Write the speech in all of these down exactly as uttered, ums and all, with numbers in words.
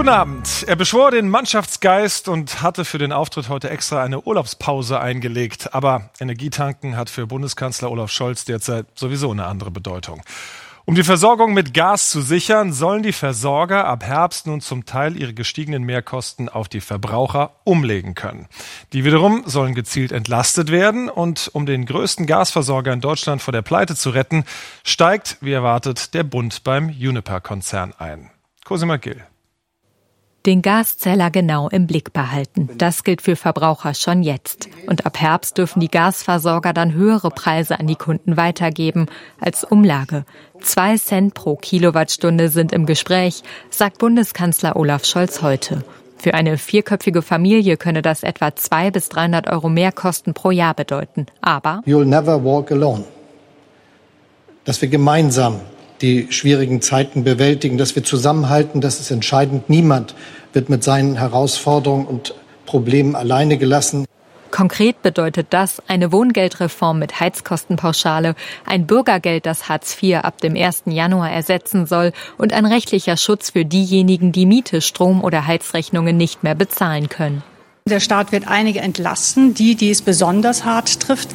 Guten Abend. Er beschwor den Mannschaftsgeist und hatte für den Auftritt heute extra eine Urlaubspause eingelegt. Aber Energietanken hat für Bundeskanzler Olaf Scholz derzeit sowieso eine andere Bedeutung. Um die Versorgung mit Gas zu sichern, sollen die Versorger ab Herbst nun zum Teil ihre gestiegenen Mehrkosten auf die Verbraucher umlegen können. Die wiederum sollen gezielt entlastet werden. Und um den größten Gasversorger in Deutschland vor der Pleite zu retten, steigt, wie erwartet, der Bund beim Uniper-Konzern ein. Cosima Gill. Den Gaszähler genau im Blick behalten. Das gilt für Verbraucher schon jetzt. Und ab Herbst dürfen die Gasversorger dann höhere Preise an die Kunden weitergeben als Umlage. Zwei Cent pro Kilowattstunde sind im Gespräch, sagt Bundeskanzler Olaf Scholz heute. Für eine vierköpfige Familie könne das etwa zweihundert bis dreihundert Euro Mehrkosten pro Jahr bedeuten. Aber You'll never walk alone. Dass wir gemeinsam die schwierigen Zeiten bewältigen, dass wir zusammenhalten, das ist entscheidend. Niemand wird mit seinen Herausforderungen und Problemen alleine gelassen. Konkret bedeutet das eine Wohngeldreform mit Heizkostenpauschale, ein Bürgergeld, das Hartz vier ab dem ersten Januar ersetzen soll und ein rechtlicher Schutz für diejenigen, die Miete, Strom- oder Heizrechnungen nicht mehr bezahlen können. Der Staat wird einige entlasten, die, die es besonders hart trifft.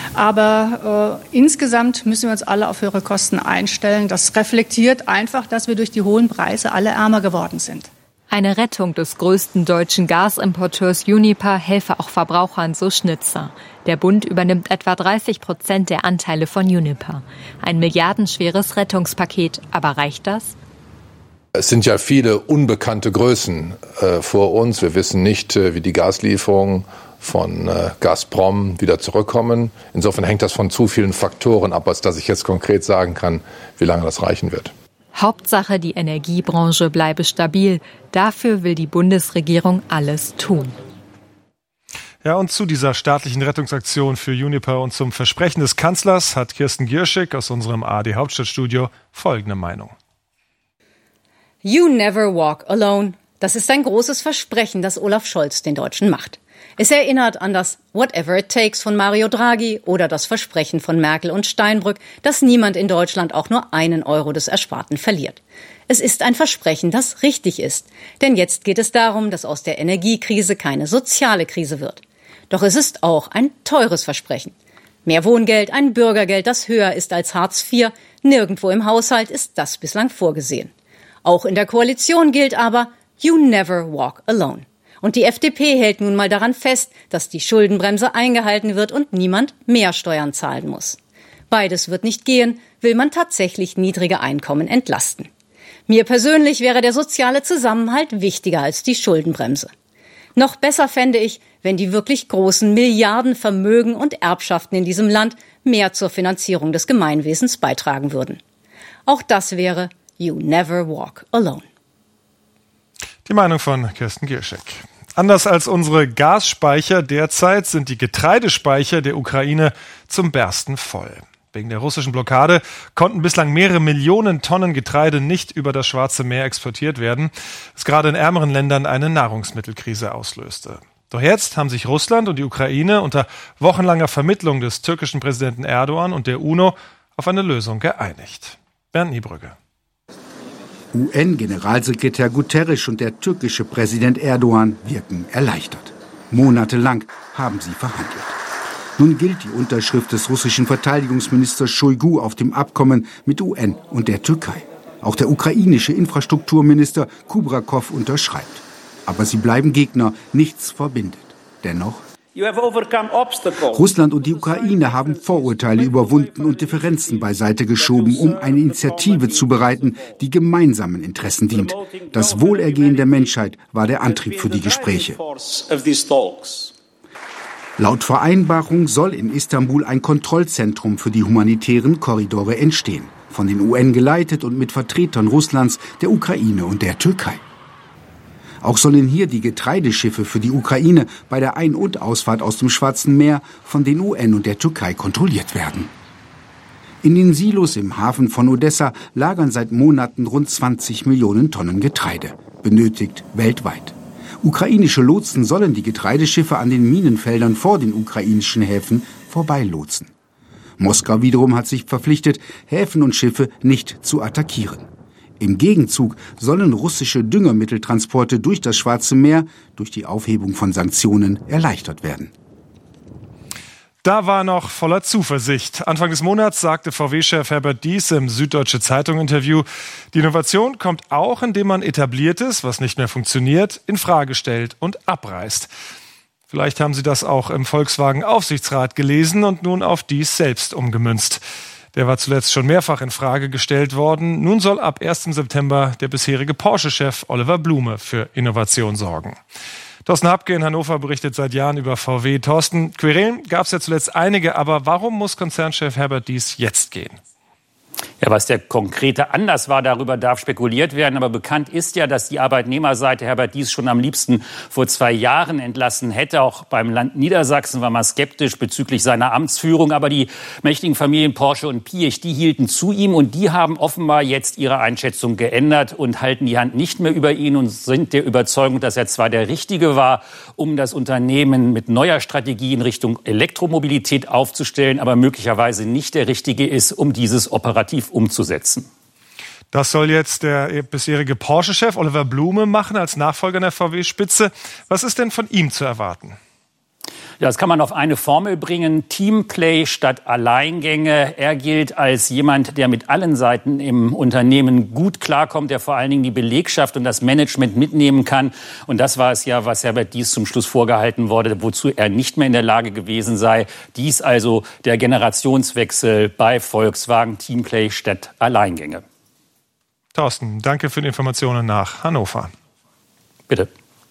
Aber äh, insgesamt müssen wir uns alle auf höhere Kosten einstellen. Das reflektiert einfach, dass wir durch die hohen Preise alle ärmer geworden sind. Eine Rettung des größten deutschen Gasimporteurs Uniper helfe auch Verbrauchern, so Schnitzer. Der Bund übernimmt etwa dreißig Prozent der Anteile von Uniper. Ein milliardenschweres Rettungspaket. Aber reicht das? Es sind ja viele unbekannte Größen äh, vor uns. Wir wissen nicht, äh, wie die Gaslieferungen von äh, Gazprom wieder zurückkommen. Insofern hängt das von zu vielen Faktoren ab, als dass ich jetzt konkret sagen kann, wie lange das reichen wird. Hauptsache, die Energiebranche bleibe stabil. Dafür will die Bundesregierung alles tun. Ja, und zu dieser staatlichen Rettungsaktion für Uniper und zum Versprechen des Kanzlers hat Kirsten Gierschik aus unserem A R D Hauptstadtstudio folgende Meinung. You never walk alone. Das ist ein großes Versprechen, das Olaf Scholz den Deutschen macht. Es erinnert an das Whatever it takes von Mario Draghi oder das Versprechen von Merkel und Steinbrück, dass niemand in Deutschland auch nur einen Euro des Ersparten verliert. Es ist ein Versprechen, das richtig ist. Denn jetzt geht es darum, dass aus der Energiekrise keine soziale Krise wird. Doch es ist auch ein teures Versprechen. Mehr Wohngeld, ein Bürgergeld, das höher ist als Hartz vier. Nirgendwo im Haushalt ist das bislang vorgesehen. Auch in der Koalition gilt aber, you never walk alone. Und die F D P hält nun mal daran fest, dass die Schuldenbremse eingehalten wird und niemand mehr Steuern zahlen muss. Beides wird nicht gehen, will man tatsächlich niedrige Einkommen entlasten. Mir persönlich wäre der soziale Zusammenhalt wichtiger als die Schuldenbremse. Noch besser fände ich, wenn die wirklich großen Milliardenvermögen und Erbschaften in diesem Land mehr zur Finanzierung des Gemeinwesens beitragen würden. Auch das wäre You never walk alone. Die Meinung von Kirsten Gierschik. Anders als unsere Gasspeicher derzeit sind die Getreidespeicher der Ukraine zum Bersten voll. Wegen der russischen Blockade konnten bislang mehrere Millionen Tonnen Getreide nicht über das Schwarze Meer exportiert werden, was gerade in ärmeren Ländern eine Nahrungsmittelkrise auslöste. Doch jetzt haben sich Russland und die Ukraine unter wochenlanger Vermittlung des türkischen Präsidenten Erdogan und der UNO auf eine Lösung geeinigt. Bernd Niebrügge. U N-Generalsekretär Guterres und der türkische Präsident Erdogan wirken erleichtert. Monatelang haben sie verhandelt. Nun gilt die Unterschrift des russischen Verteidigungsministers Shoigu auf dem Abkommen mit U N und der Türkei. Auch der ukrainische Infrastrukturminister Kubrakov unterschreibt. Aber sie bleiben Gegner, nichts verbindet. Dennoch: Russland und die Ukraine haben Vorurteile überwunden und Differenzen beiseite geschoben, um eine Initiative zu bereiten, die gemeinsamen Interessen dient. Das Wohlergehen der Menschheit war der Antrieb für die Gespräche. Laut Vereinbarung soll in Istanbul ein Kontrollzentrum für die humanitären Korridore entstehen, von den U N geleitet und mit Vertretern Russlands, der Ukraine und der Türkei. Auch sollen hier die Getreideschiffe für die Ukraine bei der Ein- und Ausfahrt aus dem Schwarzen Meer von den U N und der Türkei kontrolliert werden. In den Silos im Hafen von Odessa lagern seit Monaten rund zwanzig Millionen Tonnen Getreide, benötigt weltweit. Ukrainische Lotsen sollen die Getreideschiffe an den Minenfeldern vor den ukrainischen Häfen vorbeilotsen. Moskau wiederum hat sich verpflichtet, Häfen und Schiffe nicht zu attackieren. Im Gegenzug sollen russische Düngemitteltransporte durch das Schwarze Meer durch die Aufhebung von Sanktionen erleichtert werden. Da war noch voller Zuversicht. Anfang des Monats sagte V W-Chef Herbert Diess im Süddeutsche Zeitung-Interview, die Innovation kommt auch, indem man Etabliertes, was nicht mehr funktioniert, in Frage stellt und abreißt. Vielleicht haben Sie das auch im Volkswagen-Aufsichtsrat gelesen und nun auf Diess selbst umgemünzt. Der war zuletzt schon mehrfach in Frage gestellt worden. Nun soll ab ersten September der bisherige Porsche-Chef Oliver Blume für Innovation sorgen. Thorsten Habke in Hannover berichtet seit Jahren über V W. Thorsten, Querelen gab es ja zuletzt einige, aber warum muss Konzernchef Herbert Diess jetzt gehen? Ja, was der konkrete Anlass war, darüber darf spekuliert werden. Aber bekannt ist ja, dass die Arbeitnehmerseite Herbert Diess schon am liebsten vor zwei Jahren entlassen hätte. Auch beim Land Niedersachsen war man skeptisch bezüglich seiner Amtsführung. Aber die mächtigen Familien Porsche und Piech, die hielten zu ihm. Und die haben offenbar jetzt ihre Einschätzung geändert und halten die Hand nicht mehr über ihn und sind der Überzeugung, dass er zwar der Richtige war, um das Unternehmen mit neuer Strategie in Richtung Elektromobilität aufzustellen, aber möglicherweise nicht der Richtige ist, um dieses operativ umzusetzen. Das soll jetzt der bisherige Porsche-Chef Oliver Blume machen als Nachfolger der V W-Spitze. Was ist denn von ihm zu erwarten? Ja, das kann man auf eine Formel bringen. Teamplay statt Alleingänge. Er gilt als jemand, der mit allen Seiten im Unternehmen gut klarkommt, der vor allen Dingen die Belegschaft und das Management mitnehmen kann. Und das war es ja, was Herbert Diess zum Schluss vorgehalten wurde, wozu er nicht mehr in der Lage gewesen sei. Dies also der Generationswechsel bei Volkswagen. Teamplay statt Alleingänge. Thorsten, danke für die Informationen nach Hannover. Bitte.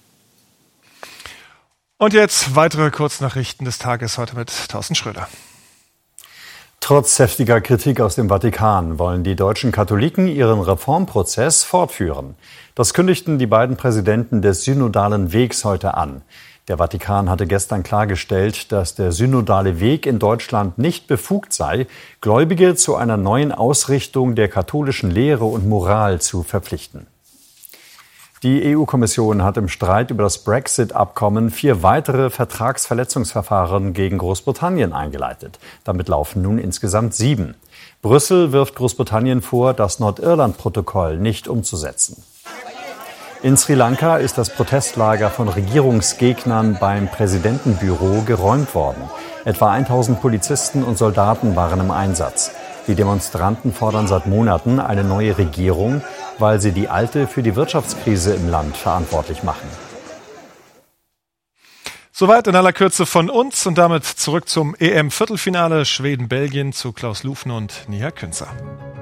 Und jetzt weitere Kurznachrichten des Tages heute mit Thorsten Schröder. Trotz heftiger Kritik aus dem Vatikan wollen die deutschen Katholiken ihren Reformprozess fortführen. Das kündigten die beiden Präsidenten des synodalen Wegs heute an. Der Vatikan hatte gestern klargestellt, dass der synodale Weg in Deutschland nicht befugt sei, Gläubige zu einer neuen Ausrichtung der katholischen Lehre und Moral zu verpflichten. Die E U-Kommission hat im Streit über das Brexit-Abkommen vier weitere Vertragsverletzungsverfahren gegen Großbritannien eingeleitet. Damit laufen nun insgesamt sieben. Brüssel wirft Großbritannien vor, das Nordirland-Protokoll nicht umzusetzen. In Sri Lanka ist das Protestlager von Regierungsgegnern beim Präsidentenbüro geräumt worden. Etwa tausend Polizisten und Soldaten waren im Einsatz. Die Demonstranten fordern seit Monaten eine neue Regierung, weil sie die alte für die Wirtschaftskrise im Land verantwortlich machen. Soweit in aller Kürze von uns und damit zurück zum E M-Viertelfinale Schweden-Belgien zu Klaus Lufner und Nia Künzer.